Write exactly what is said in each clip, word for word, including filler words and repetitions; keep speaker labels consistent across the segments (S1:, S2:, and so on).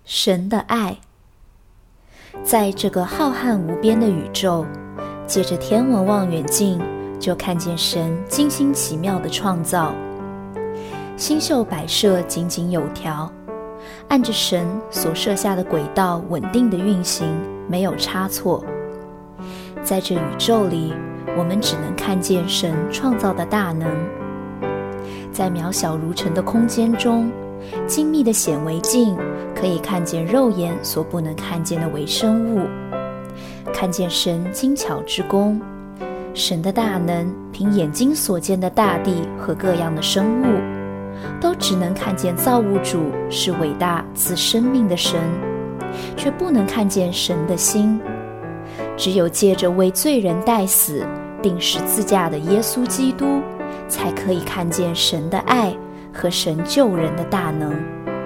S1: 神的爱。在这个浩瀚无边的宇宙，借着天文望远镜就看见神精心奇妙的创造，星宿摆设井井有条，按着神所设下的轨道稳定的运行，没有差错。在这宇宙里，我们只能看见神创造的大能。在渺小如尘的空间中，精密的显微镜可以看见肉眼所不能看见的微生物，看见神精巧之功。神的大能凭眼睛所见的大地和各样的生物，都只能看见造物主是伟大赐生命的神，却不能看见神的心。只有借着为罪人代死钉十字架的耶稣基督，才可以看见神的爱和神救人的大能。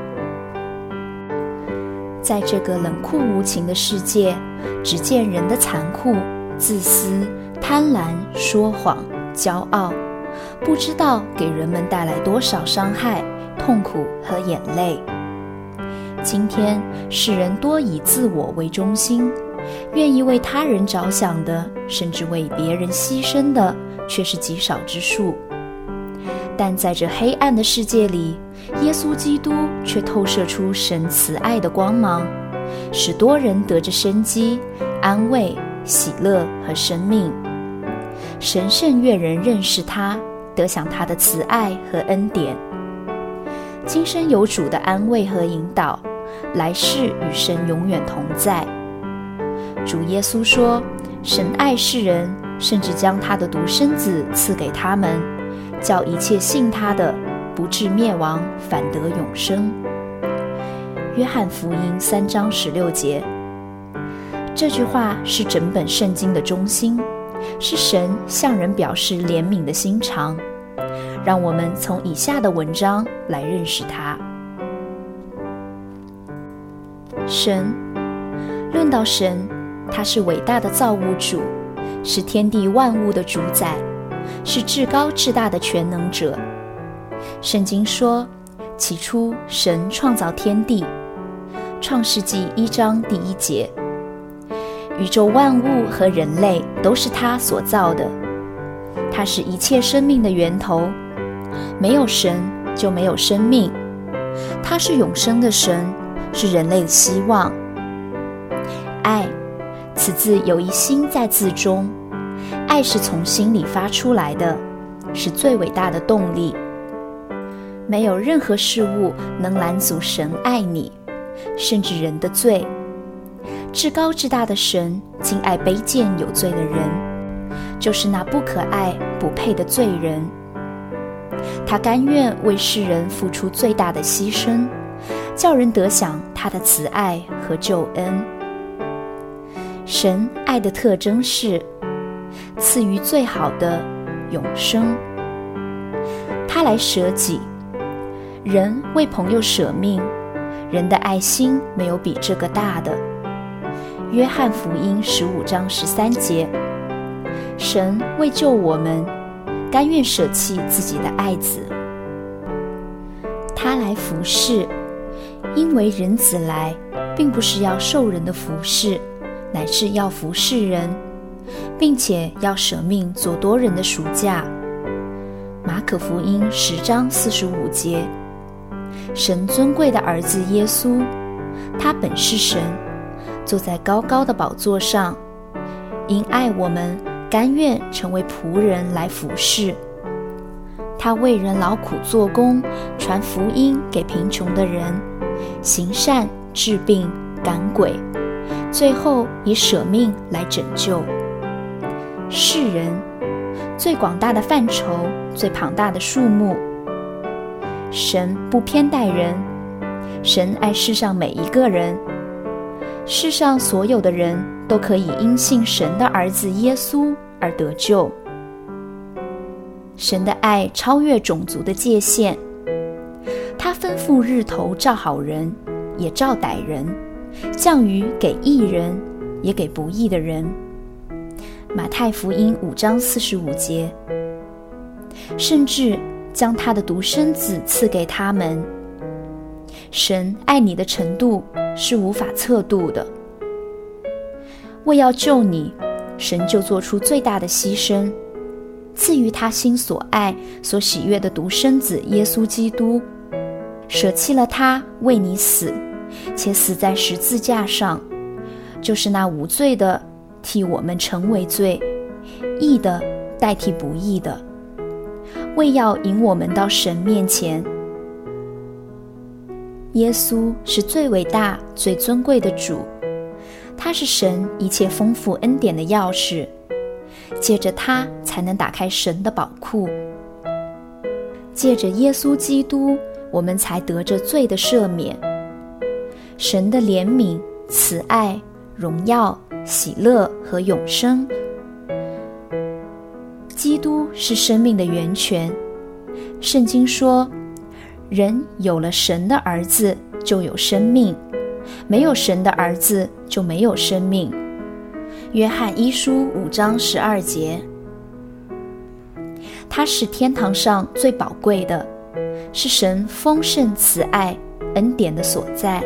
S1: 在这个冷酷无情的世界，只见人的残酷、自私、贪婪、说谎、骄傲，不知道给人们带来多少伤害、痛苦和眼泪。今天世人多以自我为中心，愿意为他人着想的，甚至为别人牺牲的，却是极少之数。但在这黑暗的世界里，耶稣基督却透射出神慈爱的光芒，使多人得着生机、安慰、喜乐和生命。神甚愿人认识他，得享他的慈爱和恩典。今生有主的安慰和引导，来世与神永远同在。主耶稣说，神爱世人，甚至将他的独生子赐给他们，叫一切信他的不至灭亡，反得永生。约翰福音三章十六节。这句话是整本圣经的中心，是神向人表示怜悯的心肠。让我们从以下的文章来认识他。神，论到神，他是伟大的造物主，是天地万物的主宰，是至高至大的全能者。圣经说，起初神创造天地，创世纪一章第一节。宇宙万物和人类都是他所造的，他是一切生命的源头，没有神就没有生命。他是永生的神，是人类的希望。爱，此字有一心在字中，爱是从心里发出来的，是最伟大的动力。没有任何事物能拦阻神爱你，甚至人的罪。至高至大的神敬爱卑贱有罪的人，就是那不可爱不配的罪人。他甘愿为世人付出最大的牺牲，叫人得享他的慈爱和救恩。神爱的特征是赐予最好的永生。他来舍己，人为朋友舍命，人的爱心没有比这个大的。约翰福音十五章十三节，神为救我们，甘愿舍弃自己的爱子。他来服侍，因为人子来，并不是要受人的服侍，乃是要服侍人，并且要舍命做多人的赎价。马可福音十章四十五节，神尊贵的儿子耶稣，他本是神，坐在高高的宝座上，因爱我们，甘愿成为仆人来服侍。他为人劳苦做工，传福音给贫穷的人，行善治病赶鬼，最后以舍命来拯救世人。最广大的范畴，最庞大的数目。神不偏待人，神爱世上每一个人，世上所有的人都可以因信神的儿子耶稣而得救。神的爱超越种族的界限，他吩咐日头照好人，也照歹人，降雨给义人，也给不义的人。马太福音五章四十五节，甚至将他的独生子赐给他们， 神爱你的程度是无法测度的。为要救你，神就做出最大的牺牲，赐予他心所爱所喜悦的独生子耶稣基督，舍弃了他为你死，且死在十字架上，就是那无罪的替我们成为罪，义的代替不义的，为要引我们到神面前。耶稣是最伟大最尊贵的主，他是神一切丰富恩典的钥匙，借着他才能打开神的宝库。借着耶稣基督，我们才得着罪的赦免。神的怜悯、慈爱、荣耀、喜乐和永生。基督是生命的源泉。圣经说，人有了神的儿子就有生命，没有神的儿子就没有生命。约翰一书五章十二节。他是天堂上最宝贵的，是神丰盛慈爱恩典的所在，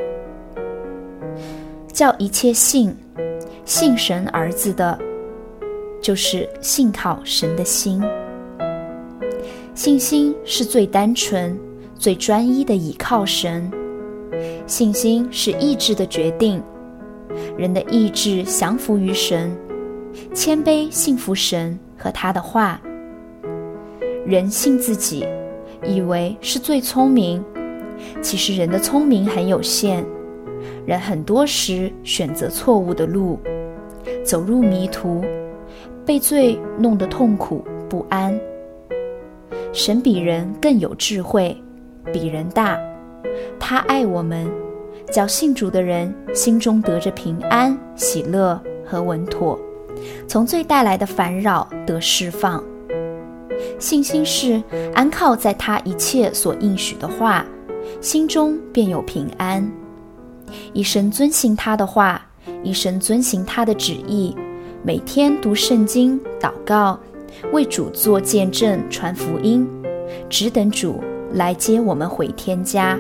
S1: 叫一切信信神儿子的，就是信靠神的心。信心是最单纯最专一的倚靠神。信心是意志的决定，人的意志降服于神，谦卑信服神和他的话。人信自己，以为是最聪明，其实人的聪明很有限。人很多时选择错误的路，走入迷途，被罪弄得痛苦不安。神比人更有智慧，比人大，他爱我们，叫信主的人心中得着平安、喜乐和稳妥，从罪带来的烦扰得释放。信心是安靠在他一切所应许的话，心中便有平安。一生遵行他的话，一生遵行他的旨意，每天读圣经、祷告，为主做见证、传福音，只等主来接我们回天家。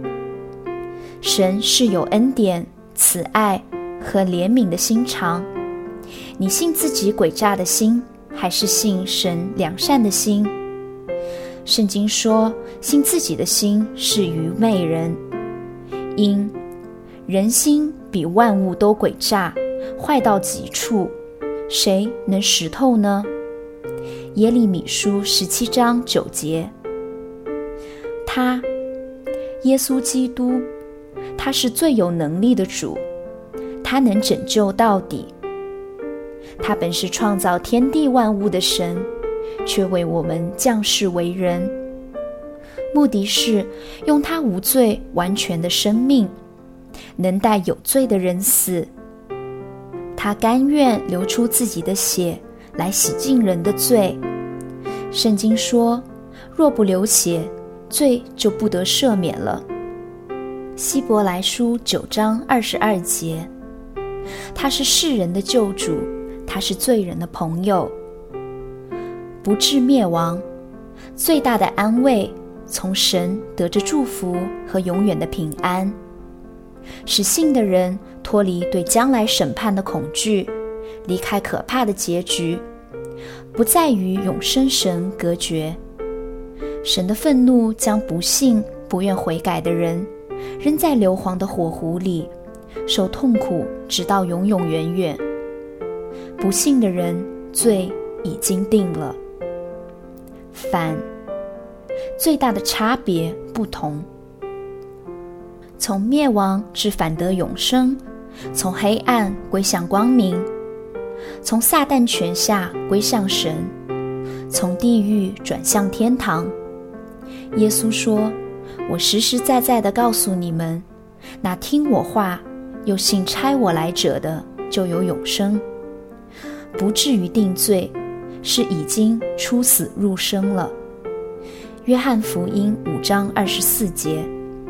S1: 神是有恩典、慈爱和怜悯的心肠。你信自己诡诈的心，还是信神良善的心？圣经说，信自己的心是愚昧人，因人心比万物都诡诈，坏到极处，谁能识透呢？耶利米书十七章九节。他，耶稣基督，他是最有能力的主，他能拯救到底。他本是创造天地万物的神，却为我们降世为人，目的是用他无罪完全的生命，能带有罪的人死。他甘愿流出自己的血来洗净人的罪。圣经说，若不流血，罪就不得赦免了。希伯来书九章二十二节。他是世人的救主，他是罪人的朋友，不致灭亡。最大的安慰，从神得着祝福和永远的平安，使信的人脱离对将来审判的恐惧，离开可怕的结局，不再与永生神隔绝。神的愤怒将不信不愿悔改的人扔在硫磺的火湖里，受痛苦直到永永远远。不信的人罪已经定了。反，最大的差别不同，从灭亡至反得永生，从黑暗归向光明，从撒旦权下归向神，从地狱转向天堂。耶稣说，我实实在在地告诉你们，那听我话又信差我来者的，就有永生，不至于定罪，是已经出死入生了。约翰福音五章二十四节。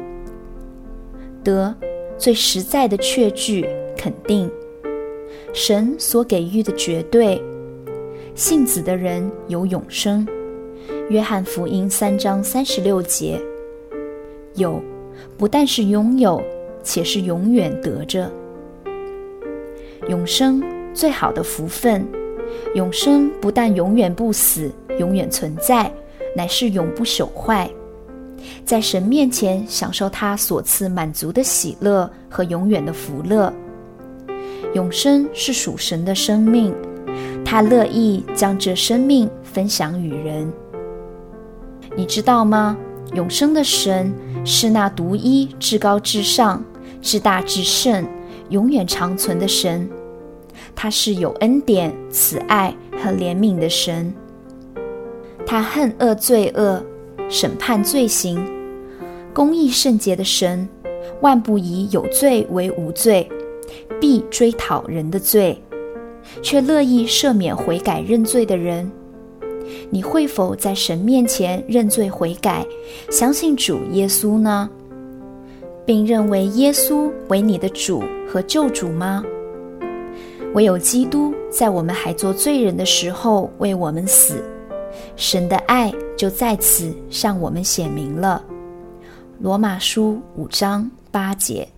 S1: 得，最实在的确据肯定，神所给予的绝对，信子的人有永生。约翰福音三章三十六节。有， 不但是拥有，且是永远得着。永生最好的福分，永生不但永远不死，永远存在，乃是永不朽坏。在神面前享受他所赐满足的喜乐和永远的福乐。永生是属神的生命，他乐意将这生命分享与人。你知道吗？永生的神是那独一至高至上、至大至圣、永远长存的神。他是有恩典、慈爱和怜悯的神。他恨恶罪恶，审判罪行，公义圣洁的神，万不以有罪为无罪，必追讨人的罪，却乐意赦免悔改认罪的人。你会否在神面前认罪悔改，相信主耶稣呢？并认为耶稣为你的主和救主吗？唯有基督在我们还做罪人的时候为我们死，神的爱就在此向我们显明了。罗马书五章八节。